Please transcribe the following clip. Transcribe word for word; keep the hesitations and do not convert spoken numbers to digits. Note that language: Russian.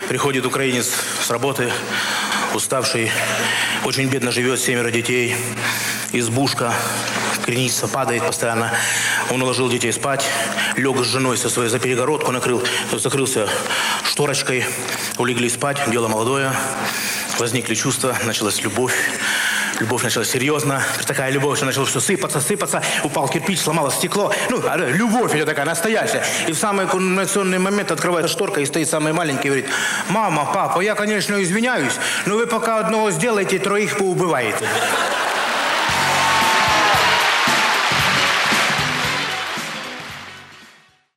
Приходит украинец с работы, уставший, очень бедно живет, семеро детей, избушка, кренится, падает постоянно. Он уложил детей спать, лег с женой со своей за перегородку, накрыл, закрылся шторочкой, улегли спать, дело молодое, возникли чувства, началась любовь. Любовь началась серьезно. Такая любовь, что начало все сыпаться, сыпаться. Упал кирпич, сломалось стекло. Ну, любовь идет такая настоящая. И в самый кульминационный момент открывается шторка, и стоит самый маленький и говорит: мама, папа, я, конечно, извиняюсь, но вы пока одного сделаете, троих поубиваете.